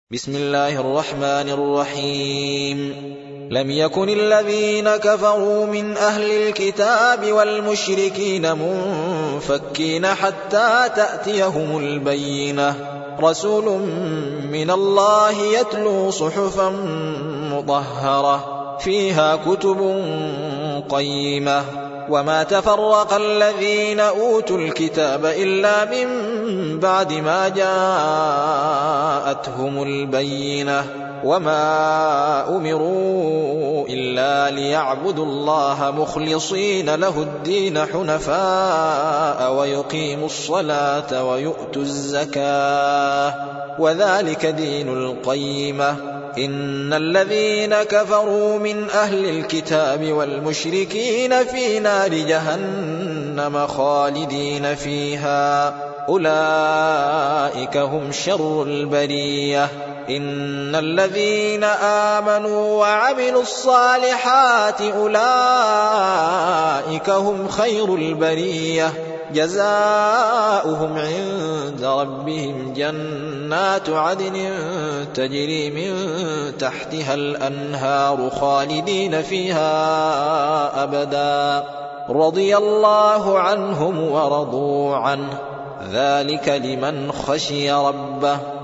بسم الله الرحمن الرحيم. لم يكن الذين كفروا من أهل الكتاب والمشركين منفكين حتى تأتيهم البينة، رسول من الله يتلو صحفا مطهرة فيها كتب قيمة. وما تفرق الذين أوتوا الكتاب إلا من بعد ما جاءتهم البينة، وما أمروا إلا ليعبدوا الله مخلصين له الدين حنفاء ويقيموا الصلاة ويؤتوا الزكاة وذلك دين القيمة. إن الذين كفروا من أهل الكتاب والمشركين في نار جهنم خالدين فيها، أولئك هم شر البرية. إن الذين آمنوا وعملوا الصالحات أولئك هم خير البرية، جزاؤهم عند ربهم جنات عدن تجري من تحتها الأنهار خالدين فيها أبدا، رضي الله عنهم ورضوا عنه، ذلك لمن خشي ربه.